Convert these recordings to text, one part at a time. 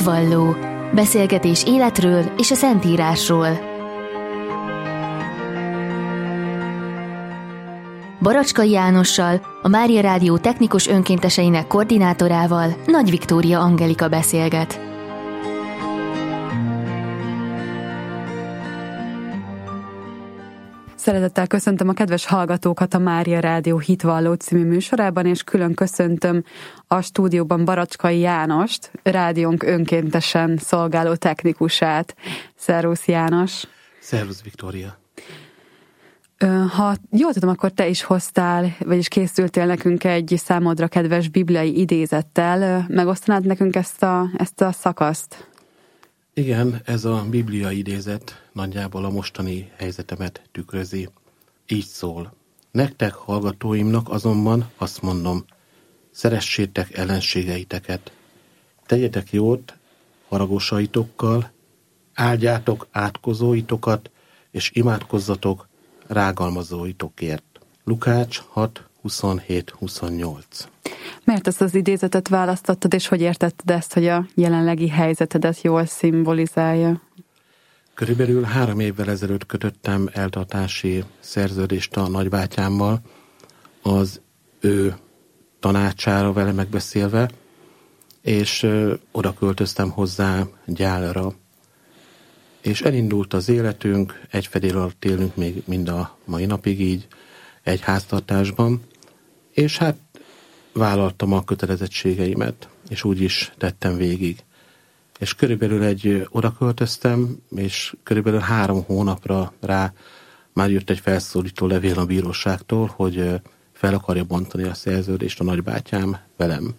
Hitvalló. Beszélgetés életről és a Szentírásról. Baracskai Jánossal, a Mária Rádió technikus önkénteseinek koordinátorával, Nagy Viktória Angelika beszélget. Szeretettel köszöntöm a kedves hallgatókat a Mária Rádió Hitvalló című műsorában, és külön köszöntöm a stúdióban Baracskai Jánost, rádiónk önkéntesen szolgáló technikusát. Szervusz János! Szervusz Viktória! Ha jól tudom, akkor te is hoztál, vagyis készültél nekünk egy számodra kedves bibliai idézettel. Megosztanád nekünk ezt a szakaszt? Igen, ez a bibliai idézet nagyjából a mostani helyzetemet tükrözi. Így szól. Nektek, hallgatóimnak azonban azt mondom, szeressétek ellenségeiteket, tegyetek jót haragosaitokkal, áldjátok átkozóitokat, és imádkozzatok rágalmazóitokért. Lukács 6:27-28. Miért ezt az idézetet választottad, és hogy értetted ezt, hogy a jelenlegi helyzetedet jól szimbolizálja? Körülbelül 3 évvel ezelőtt kötöttem eltartási szerződést a nagybátyámmal, az ő tanácsára vele megbeszélve, és oda költöztem hozzá Gyálra. És elindult az életünk, egy fedél alatt élünk még mind a mai napig így, egy háztartásban, és hát vállaltam a kötelezettségeimet, és úgy is tettem végig. És körülbelül oda költöztem, és körülbelül 3 hónapra rá már jött egy felszólító levél a bíróságtól, hogy fel akarja bontani a szerződést a nagybátyám velem.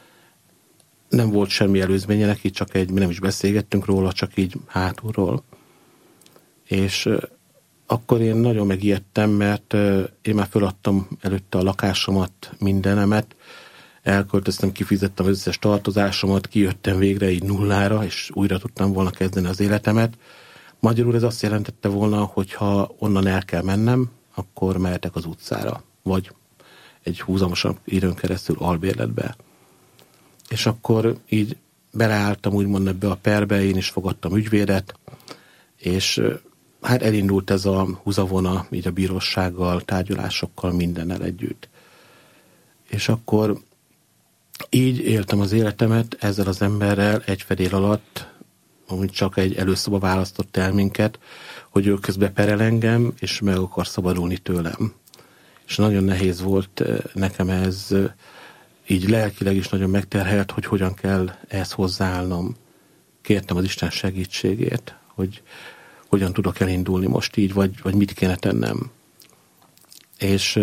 Nem volt semmi előzménye neki, mi nem is beszélgettünk róla, csak így hátulról. És akkor én nagyon megijedtem, mert én már föladtam előtte a lakásomat, mindenemet, elköltöztem, kifizettem az összes tartozásomat, kijöttem végre így nullára, és újra tudtam volna kezdeni az életemet. Magyarul ez azt jelentette volna, hogy ha onnan el kell mennem, akkor mehetek az utcára, vagy egy húzamosabb időn keresztül albérletbe. És akkor így beleálltam úgymond ebbe a perbe, én is fogadtam ügyvédet, és hát elindult ez a húzavona így a bírósággal, tárgyalásokkal, mindennel együtt. És akkor így éltem az életemet ezzel az emberrel egy fedél alatt, amúgy csak egy előszoba választott el minket, hogy ő közben perel engem, és meg akar szabadulni tőlem. És nagyon nehéz volt nekem ez, így lelkileg is nagyon megterhelt, hogy hogyan kell ehhez hozzáállnom. Kértem az Isten segítségét, hogy hogyan tudok elindulni most így, vagy mit kéne tennem. És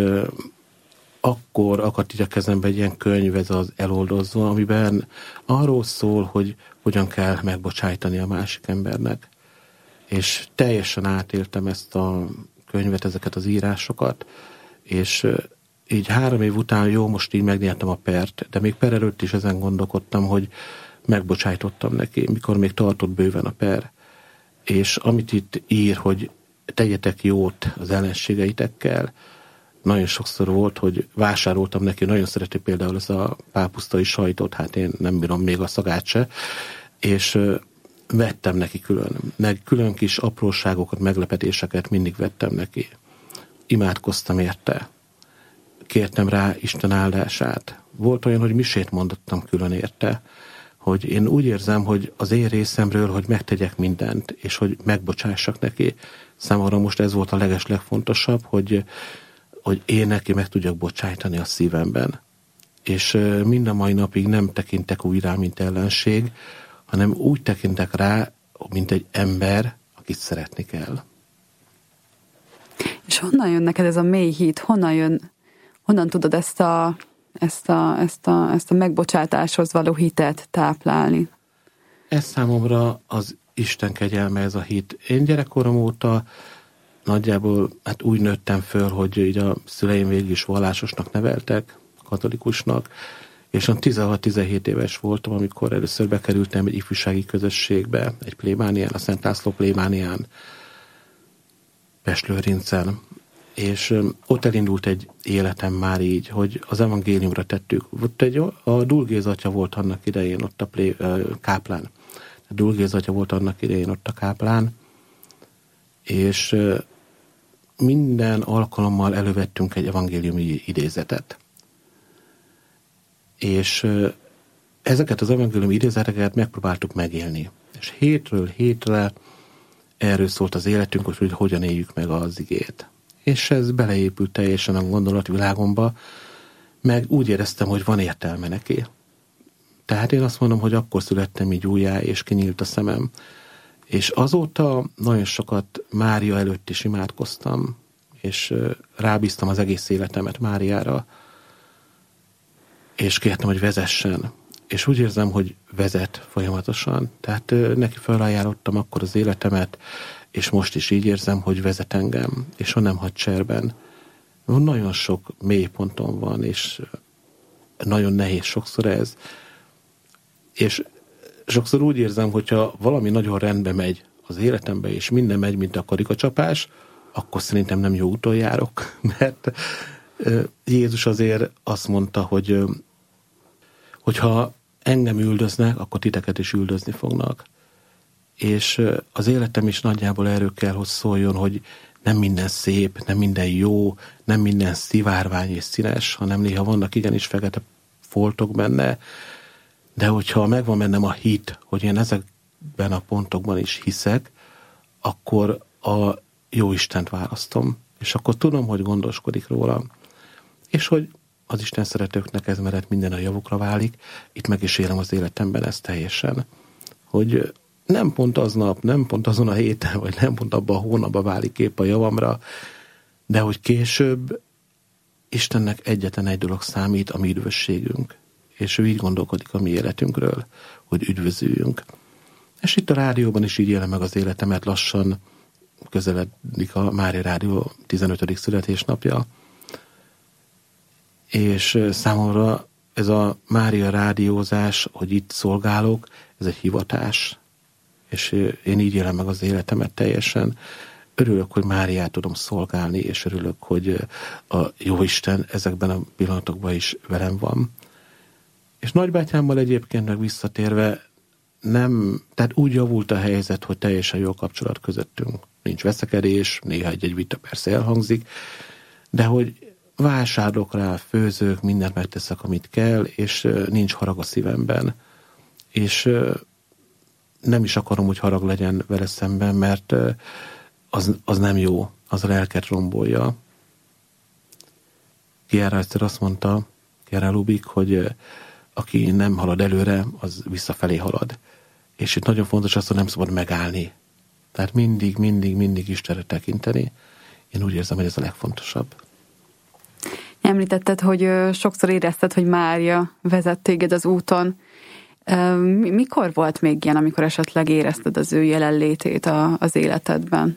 akkor akadt így a kezembe egy ilyen könyv, ez az Eloldozva, amiben arról szól, hogy hogyan kell megbocsájtani a másik embernek. És teljesen átéltem ezt a könyvet, ezeket az írásokat, és így 3 év után most így megnyertem a pert, de még per előtt is ezen gondolkodtam, hogy megbocsájtottam neki, mikor még tartott bőven a per. És amit itt ír, hogy tegyetek jót az ellenségeitekkel, nagyon sokszor volt, hogy vásároltam neki, nagyon szereti például ez a pápusztai sajtot, hát én nem bírom még a szagát se, és vettem neki külön kis apróságokat, meglepetéseket mindig vettem neki. Imádkoztam érte, kértem rá Isten áldását. Volt olyan, hogy misét mondottam külön érte, hogy én úgy érzem, hogy az én részemről, hogy megtegyek mindent, és hogy megbocsássak neki. Számomra most ez volt a legfontosabb, hogy én neki meg tudjak bocsájtani a szívemben. És mind a mai napig nem tekintek úgy rá, mint ellenség, hanem úgy tekintek rá, mint egy ember, akit szeretni kell. És honnan jön neked ez a mély hit? Honnan tudod ezt a megbocsátáshoz való hitet táplálni? Ez számomra az Isten kegyelme, ez a hit. Én gyerekkorom óta nagyjából úgy nőttem föl, hogy így a szüleim végig is vallásosnak neveltek, katolikusnak, és 16-17 éves voltam, amikor először bekerültem egy ifjúsági közösségbe, egy plébánián, a Szent László plébánián, Pest-Lőrincen. És ott elindult egy életem már így, hogy az evangéliumra tettük. A Dulgéz atya volt annak idején ott a káplán. Dul Géza atya volt annak idején ott a káplán, és minden alkalommal elővettünk egy evangéliumi idézetet. És ezeket az evangéliumi idézeteket megpróbáltuk megélni. És hétről hétre erről szólt az életünk, hogy hogyan éljük meg az igét. És ez beleépült teljesen a gondolatvilágomba, meg úgy éreztem, hogy van értelme neki. Tehát én azt mondom, hogy akkor születtem így újjá, és kinyílt a szemem. És azóta nagyon sokat Mária előtt is imádkoztam, és rábíztam az egész életemet Máriára, és kértem, hogy vezessen. És úgy érzem, hogy vezet folyamatosan. Tehát neki felajánlottam akkor az életemet, és most is így érzem, hogy vezet engem, és ha nem hagy cserben. Nagyon sok mélyponton van, és nagyon nehéz sokszor ez. És sokszor úgy érzem, hogyha valami nagyon rendbe megy az életembe, és minden megy, mint a karikacsapás, akkor szerintem nem jó úton járok, mert Jézus azért azt mondta, hogy hogyha engem üldöznek, akkor titeket is üldözni fognak. És az életem is nagyjából erről kell, hogy szóljon, hogy nem minden szép, nem minden jó, nem minden szivárvány és színes, hanem néha vannak igenis fekete foltok benne, de hogyha megvan bennem a hit, hogy én ezekben a pontokban is hiszek, akkor a jó Istent választom, és akkor tudom, hogy gondoskodik rólam, és hogy az Isten szeretőknek ez mellett minden a javukra válik. Itt meg is élem az életemben ezt teljesen, hogy nem pont aznap, nem pont azon a héten, vagy nem pont abban a hónapban válik épp a javamra, de hogy később Istennek egyetlen egy dolog számít, a mi üdvösségünk. És ő így gondolkodik a mi életünkről, hogy üdvözüljünk. És itt a rádióban is így élem meg az életemet, lassan közeledik a Mária Rádió 15. születésnapja. És számomra ez a Mária rádiózás, hogy itt szolgálok, ez egy hivatás, és én így élem meg az életemet teljesen. Örülök, hogy Máriát tudom szolgálni, és örülök, hogy a Jóisten ezekben a pillanatokban is velem van. És nagybátyámmal egyébként meg visszatérve tehát úgy javult a helyzet, hogy teljesen jó kapcsolat közöttünk. Nincs veszekedés, néha egy vita persze elhangzik, de hogy vásárolok rá, főzök, mindent megteszek, amit kell, és nincs harag a szívemben. És nem is akarom, hogy harag legyen vele szemben, mert az nem jó, az a lelket rombolja. Chiara egyszer azt mondta, Chiara Lubik, hogy aki nem halad előre, az visszafelé halad. És itt nagyon fontos az, hogy nem szabad megállni. Tehát mindig Istenre tekinteni. Én úgy érzem, hogy ez a legfontosabb. Említetted, hogy sokszor érezted, hogy Mária vezet téged az úton. Mikor volt még ilyen, amikor esetleg érezted az ő jelenlétét az életedben?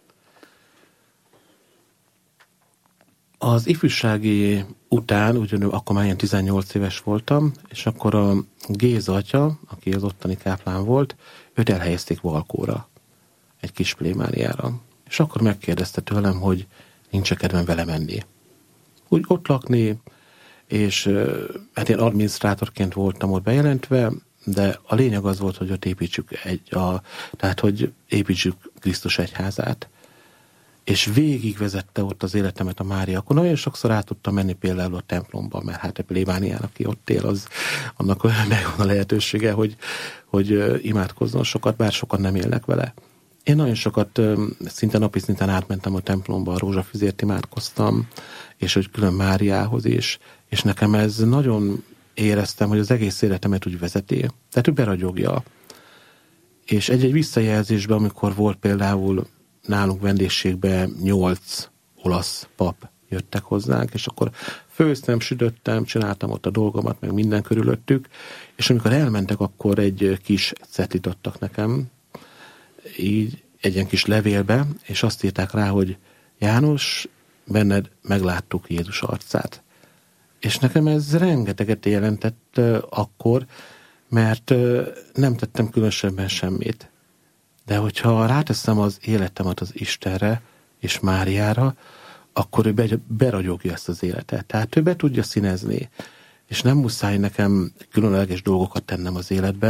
Az ifjúsági után, ugyanúgy akkor már ilyen 18 éves voltam, és akkor a Géza atya, aki az ottani káplán volt, őt elhelyezték Valkóra, egy kis plémániára. És akkor megkérdezte tőlem, hogy nincs kedvem vele menni. Úgy ott lakni, és hát én adminisztrátorként voltam ott bejelentve, de a lényeg az volt, hogy ott építsük tehát hogy építsük Krisztus egyházát. És végigvezette ott az életemet a Mária. Akkor nagyon sokszor át tudtam menni például a templomba, mert hát a plébánián, aki ott él, annak megvan a lehetősége, hogy imádkozzon sokat, bár sokan nem élnek vele. Én nagyon sokat, szinte napi szinten átmentem a templomba, a rózsafüzért imádkoztam, és hogy külön Máriához is, és nekem ez nagyon éreztem, hogy az egész életemet úgy vezeti. Tehát ő beragyogja. És egy visszajelzésben, amikor volt például nálunk vendégségben 8 olasz pap jöttek hozzánk, és akkor főztem, sütöttem, csináltam ott a dolgomat, meg minden körülöttük, és amikor elmentek, akkor egy kis cetlit adtak nekem, így egy ilyen kis levélbe, és azt írták rá, hogy János, benned megláttuk Jézus arcát. És nekem ez rengeteget jelentett akkor, mert nem tettem különösebben semmit. De hogyha ráteszem az életemet az Istenre és Máriára, akkor ő beragyogja ezt az életet. Tehát ő be tudja színezni. És nem muszáj nekem különleges dolgokat tennem az életben,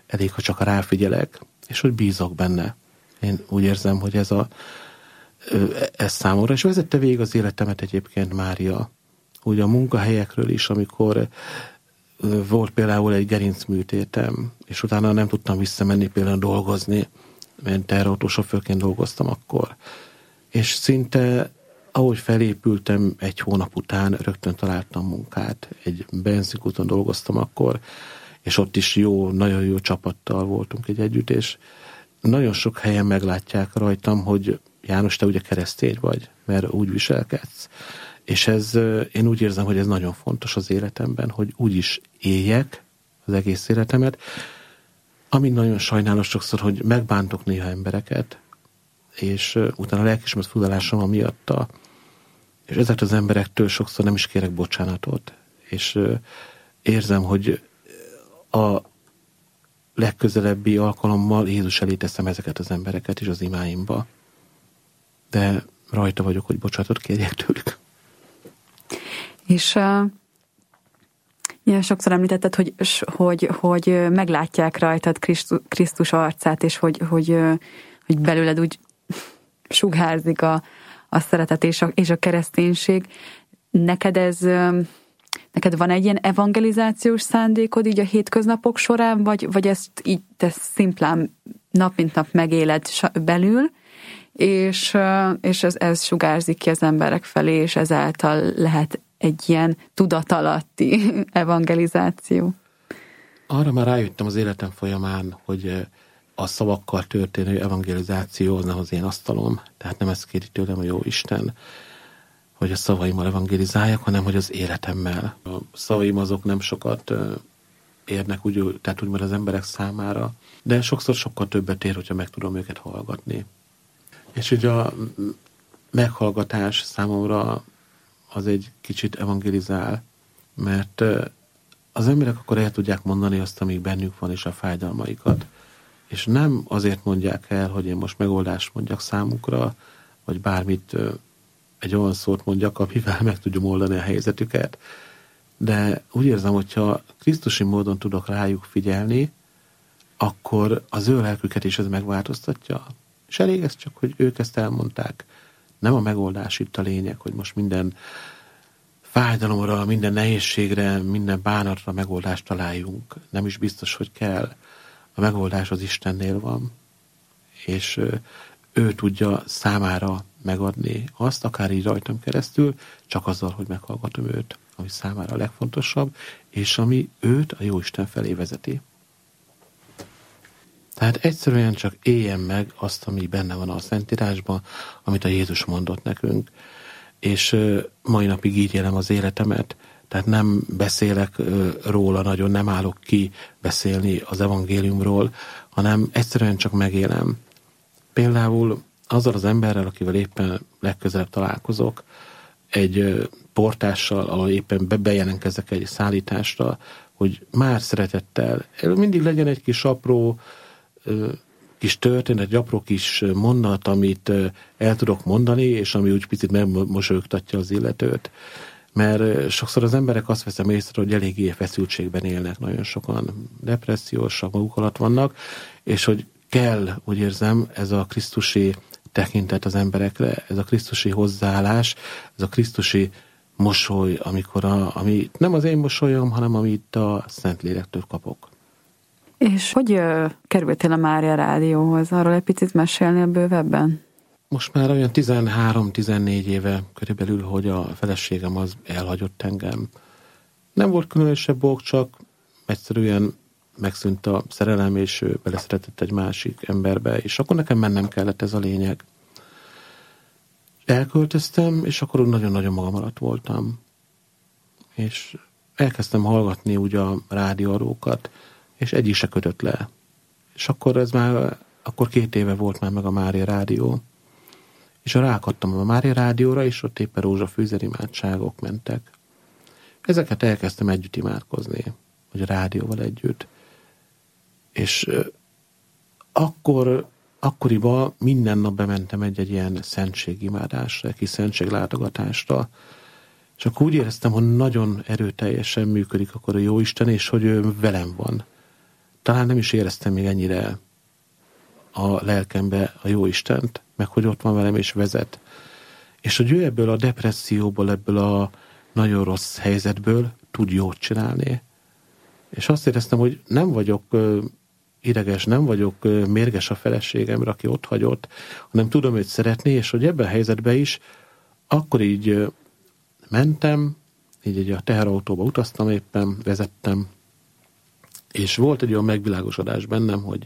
elég, ha csak ráfigyelek, és hogy bízok benne. Én úgy érzem, hogy ez számomra, és vezette végig az életemet egyébként Mária. Úgy a munkahelyekről is, amikor volt például egy gerincműtétem, és utána nem tudtam visszamenni például dolgozni, mert teherautósofőrként dolgoztam akkor. És szinte, ahogy felépültem, 1 hónap után rögtön találtam munkát. Egy benzinkúton dolgoztam akkor, és ott is nagyon jó csapattal voltunk együtt, és nagyon sok helyen meglátják rajtam, hogy János, te ugye keresztény vagy, mert úgy viselkedsz. És én úgy érzem, hogy ez nagyon fontos az életemben, hogy úgy is éljek az egész életemet, amíg nagyon sajnálom sokszor, hogy megbántok néha embereket, és utána a lelkiismeret furdalásom van miatta, és ezek az emberektől sokszor nem is kérek bocsánatot, és érzem, hogy a legközelebbi alkalommal Jézus elé teszem ezeket az embereket is az imáimba, de rajta vagyok, hogy bocsánatot kérjek tőlük. És ilyen sokszor említetted, hogy meglátják rajtad Krisztus arcát, és hogy belőled úgy sugárzik a szeretet és a kereszténység. Neked van egy ilyen evangelizációs szándékod így a hétköznapok során, vagy ezt így te szimplán nap mint nap megéled belül, és ez sugárzik ki az emberek felé, és ezáltal lehet egy ilyen tudatalatti evangelizáció? Arra már rájöttem az életem folyamán, hogy a szavakkal történő evangelizáció az nem az én asztalom, tehát nem ezt kéri tőlem a jó Isten, hogy a szavaimmal evangelizáljak, hanem hogy az életemmel. A szavaim azok nem sokat érnek, tehát úgymond az emberek számára, de sokszor sokkal többet ér, hogyha meg tudom őket hallgatni. És ugye a meghallgatás számomra az egy kicsit evangelizál, mert az emberek akkor el tudják mondani azt, amíg bennük van, és a fájdalmaikat. És nem azért mondják el, hogy én most megoldást mondjak számukra, vagy bármit, egy olyan szót mondjak, amivel meg tudjam oldani a helyzetüket. De úgy érzem, hogyha krisztusi módon tudok rájuk figyelni, akkor az ő lelküket is ez megváltoztatja. És elég ez csak, hogy ők ezt elmondták. Nem a megoldás itt a lényeg, hogy most minden fájdalomra, minden nehézségre, minden bánatra megoldást találjunk. Nem is biztos, hogy kell. A megoldás az Istennél van. És ő tudja számára megadni azt, akár így rajtam keresztül, csak azzal, hogy meghallgatom őt, ami számára a legfontosabb, és ami őt a Jóisten felé vezeti. Tehát egyszerűen csak éljen meg azt, ami benne van a Szentírásban, amit a Jézus mondott nekünk. És mai napig így élem az életemet, tehát nem beszélek róla nagyon, nem állok ki beszélni az evangéliumról, hanem egyszerűen csak megélem. Például azzal az emberrel, akivel éppen legközelebb találkozok, egy portással, ahol éppen bejelentkezek egy szállításra, hogy már szeretettel, mindig legyen egy kis apró kis történet, egy apró kis mondat, amit el tudok mondani, és ami úgy picit megmosolyogtatja az illetőt. Mert sokszor az emberek azt veszem észre, hogy eléggé feszültségben élnek, nagyon sokan depressziósak, maguk alatt vannak, és hogy kell, úgy érzem, ez a krisztusi tekintet az emberekre, ez a krisztusi hozzáállás, ez a krisztusi mosoly, ami nem az én mosolyom, hanem amit a Szentlélektől kapok. És hogy kerültél a Mária Rádióhoz? Arról egy picit mesélnél bővebben? Most már olyan 13-14 éve körülbelül, hogy a feleségem az elhagyott engem. Nem volt különösebb ok, csak egyszerűen megszűnt a szerelem, és ő beleszeretett egy másik emberbe, és akkor nekem mennem kellett, ez a lényeg. Elköltöztem, és akkor nagyon-nagyon magam alatt voltam. És elkezdtem hallgatni úgy a rádióarókat, és egyik se kötött le. És akkor akkor 2 éve volt már meg a Mária Rádió. És ráakadtam a Mária Rádióra, és ott éppen rózsafűzer imádságok mentek. Ezeket elkezdtem együtt imádkozni, vagy a rádióval együtt. És akkoriban minden nap bementem egy ilyen szentségimádásra, egy kis szentséglátogatásra, és akkor úgy éreztem, hogy nagyon erőteljesen működik akkor a Jóisten, és hogy ő velem van. talán nem is éreztem még ennyire a lelkembe a Jóistent, meg hogy ott van velem és vezet. És hogy ő ebből a depresszióból, ebből a nagyon rossz helyzetből tud jót csinálni. És azt éreztem, hogy nem vagyok ideges, nem vagyok mérges a feleségemre, aki ott hagyott, hanem tudom őt szeretni, és hogy ebben a helyzetben is akkor így mentem, így a teherautóba utaztam éppen, vezettem, és volt egy olyan megvilágosodás bennem, hogy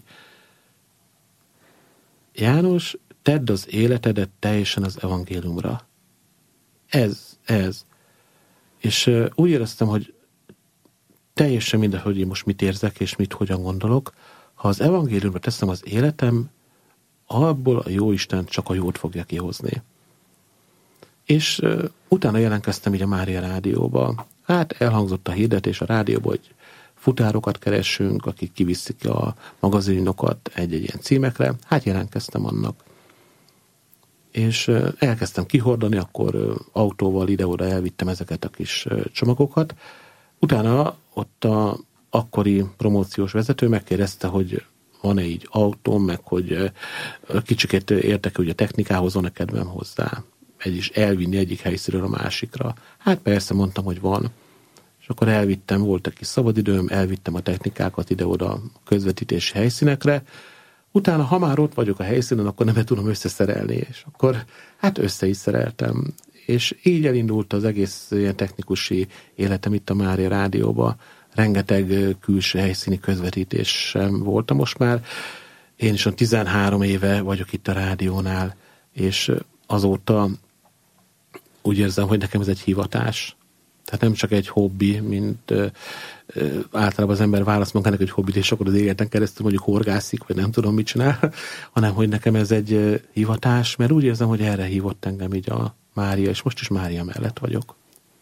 János, tedd az életedet teljesen az evangéliumra. Ez. És úgy éreztem, hogy teljesen mindegy, hogy én most mit érzek, és hogyan gondolok. Ha az evangéliumra teszem az életem, abból a Jóisten csak a jót fogja kihozni. És utána jelentkeztem így a Mária Rádióba. Hát elhangzott a hirdetés a rádióba, hogy futárokat keresünk, akik kiviszik a magazinokat egy-egy ilyen címekre. Hát jelentkeztem annak. És elkezdtem kihordani, akkor autóval ide-oda elvittem ezeket a kis csomagokat. Utána ott a akkori promóciós vezető megkérdezte, hogy van-e így autóm, meg hogy kicsikét értek, hogy a technikához van-e kedvem hozzá. Is elvinni egyik helyszínről a másikra. Hát persze, mondtam, hogy van. És akkor elvittem, volt egy kis szabadidőm, elvittem a technikákat ide-oda a közvetítési helyszínekre. Utána, ha már ott vagyok a helyszínen, akkor nem tudom összeszerelni. És akkor hát össze is szereltem. És így elindult az egész ilyen technikusi életem itt a Mária Rádióba. Rengeteg külső helyszíni közvetítésem voltam most már. Én is 13 éve vagyok itt a rádiónál, és azóta úgy érzem, hogy nekem ez egy hivatás. Tehát nem csak egy hobbi, mint általában az ember választ magának egy hobbit, és akkor az életen keresztül mondjuk horgászik, vagy nem tudom mit csinál, hanem hogy nekem ez egy hivatás, mert úgy érzem, hogy erre hívott engem így a Mária, és most is Mária mellett vagyok.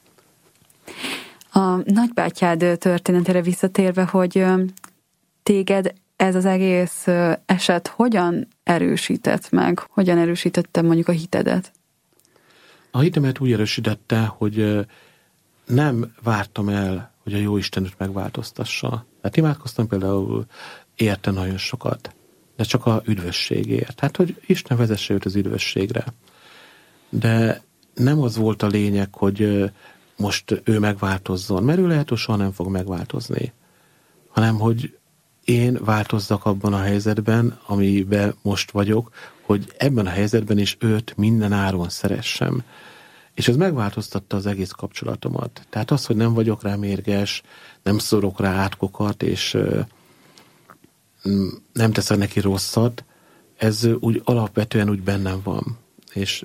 A nagybátyád történetére visszatérve, hogy téged ez az egész eset hogyan erősített meg? Hogyan erősítette mondjuk a hitedet? A hitemet úgy erősítette, hogy nem vártam el, hogy a Jóisten őt megváltoztassa. Tehát imádkoztam például érte nagyon sokat, de csak a üdvösségért. Hát, hogy Isten vezesse őt az üdvösségre. De nem az volt a lényeg, hogy most ő megváltozzon, mert ő lehet, hogy soha nem fog megváltozni, hanem, hogy én változzak abban a helyzetben, amiben most vagyok, hogy ebben a helyzetben is őt minden áron szeressem. És ez megváltoztatta az egész kapcsolatomat. Tehát az, hogy nem vagyok rá mérges, nem szórok rá átkokat, és nem teszek neki rosszat, ez úgy alapvetően úgy bennem van. És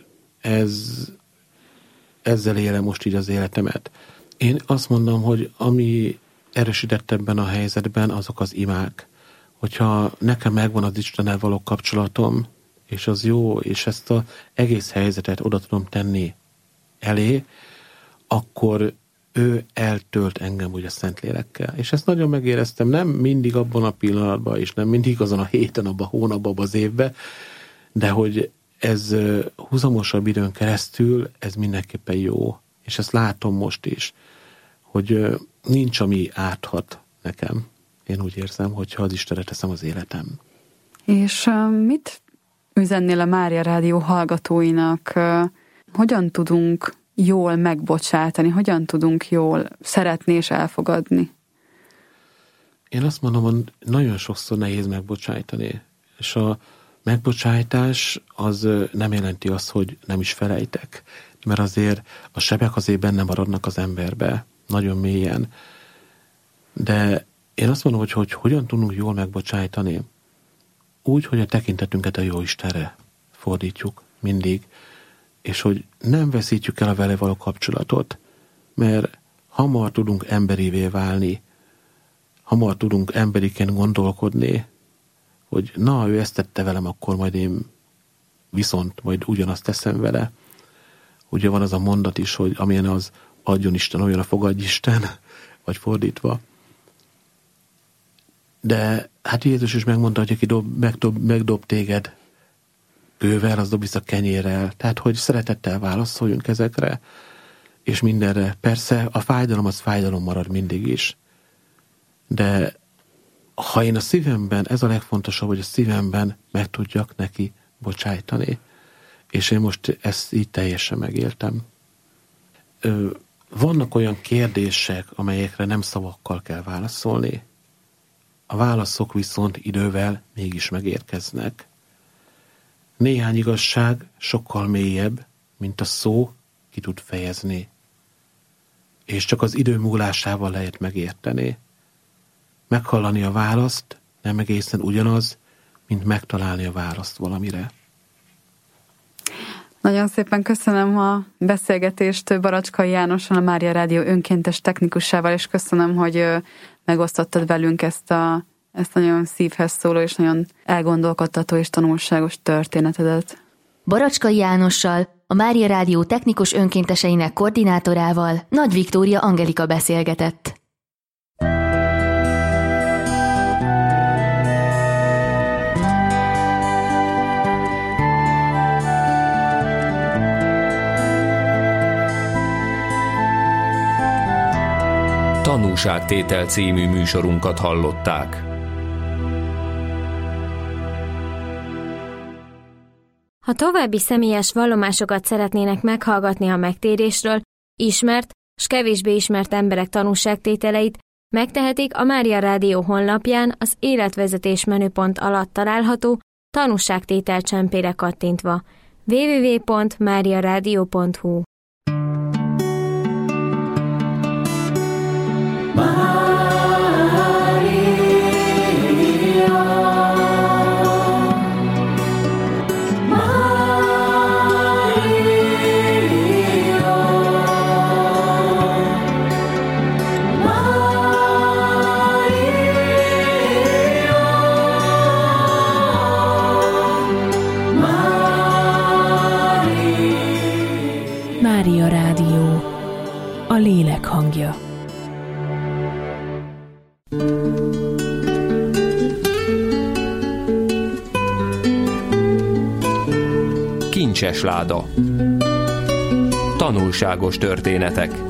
ezzel élem most így az életemet. Én azt mondom, hogy ami erősített ebben a helyzetben, azok az imák. Hogyha nekem megvan az Istennel való kapcsolatom, és az jó, és ezt az egész helyzetet oda tudom tenni elé, akkor ő eltölt engem úgy a Szentlélekkel. És ezt nagyon megéreztem, nem mindig abban a pillanatban, és nem mindig azon a héten, abban a hónapban, abban az évben, de hogy ez húzamosabb időn keresztül, ez mindenképpen jó. És ezt látom most is, hogy nincs, ami árthat nekem. Én úgy érzem, hogyha az Istenre teszem az életem. És mit üzennél a Mária Rádió hallgatóinak? Hogyan tudunk jól megbocsátani? Hogyan tudunk jól szeretni és elfogadni? Én azt mondom, hogy nagyon sokszor nehéz megbocsájtani. És a megbocsájtás az nem jelenti azt, hogy nem is felejtek. Mert azért a sebek azért benne maradnak az emberbe. Nagyon mélyen. De én azt mondom, hogy hogyan tudunk jól megbocsájtani? Úgy, hogy a tekintetünket a Jóistenre fordítjuk mindig, és hogy nem veszítjük el a vele való kapcsolatot, mert hamar tudunk emberivé válni, hamar tudunk emberiként gondolkodni, hogy na, ő ezt tette velem, akkor majd én viszont majd ugyanazt teszem vele. Ugye van az a mondat is, hogy amilyen az adjon Isten, olyan a fogadj Isten, vagy fordítva. De hát Jézus is megmondta, hogy aki megdob téged kővel, az dob vissza kenyérrel. Tehát, hogy szeretettel válaszoljunk ezekre, és mindenre. Persze a fájdalom az fájdalom marad mindig is. De ha én a szívemben, ez a legfontosabb, hogy a szívemben meg tudjak neki bocsájtani. És én most ezt így teljesen megéltem. Vannak olyan kérdések, amelyekre nem szavakkal kell válaszolni. A válaszok viszont idővel mégis megérkeznek. Néhány igazság sokkal mélyebb, mint a szó ki tud fejezni. És csak az idő múlásával lehet megérteni. Meghallani a választ nem egészen ugyanaz, mint megtalálni a választ valamire. Nagyon szépen köszönöm a beszélgetést Baracskai Jánossal, a Mária Rádió önkéntes technikusával, és köszönöm, hogy megosztottad velünk ezt a nagyon szívhez szóló és nagyon elgondolkodtató és tanulságos történetedet. Baracskai Jánossal, a Mária Rádió technikus önkénteseinek koordinátorával, Nagy Viktória Angelika beszélgetett. Tanúságtétel című műsorunkat hallották. Ha további személyes vallomásokat szeretnének meghallgatni a megtérésről, ismert s kevésbé ismert emberek tanúságtételeit, megtehetik a Mária Rádió honlapján az életvezetés menüpont alatt található tanúságtétel csempére kattintva. www.mariaradio.hu Mária Rádió, a lélek hangja. Kincses láda. Tanulságos történetek.